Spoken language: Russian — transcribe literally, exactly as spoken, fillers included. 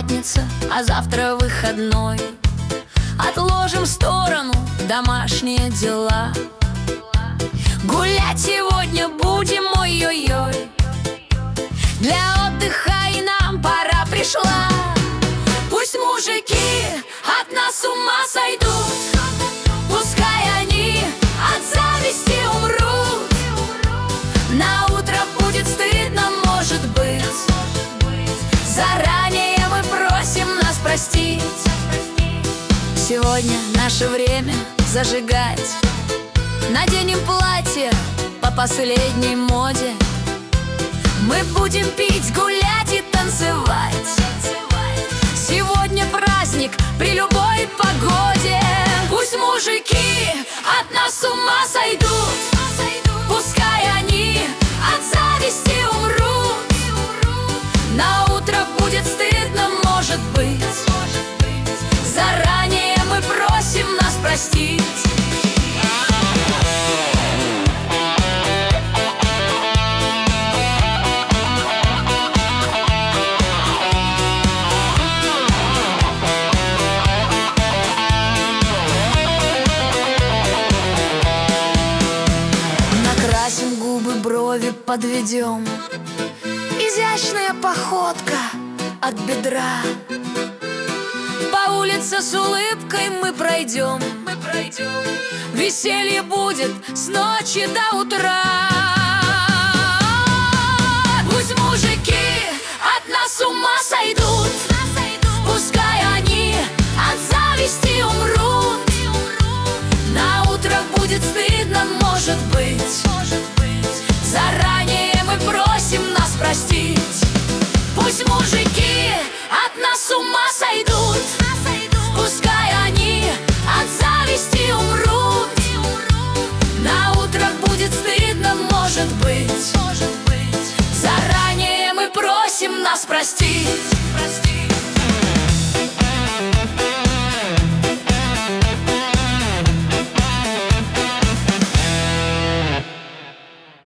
пятница, а завтра выходной. Отложим в сторону домашние дела. Гулять сегодня будем, ой-ой-ой. Для отдыха и нам пора пришла. Пусть мужики от нас с ума сойдут, пускай они от зависти умрут. На утро будет стыдно, может быть. Заранее мы просим нас простить. Сегодня наше время зажигать. Наденем платье по последней моде. Мы будем пить, гулять и танцевать. Сегодня праздник при любой погоде. Пусть мужики от нас с ума сойдут, пускай они от зависти умрут. На утро будет стыдно, может быть. Заранее мы просим нас простить. Накрасим губы, брови подведем. Изящная походка от бедра. По улице с улыбкой мы пройдем. Мы пройдем. Веселье будет с ночи до утра.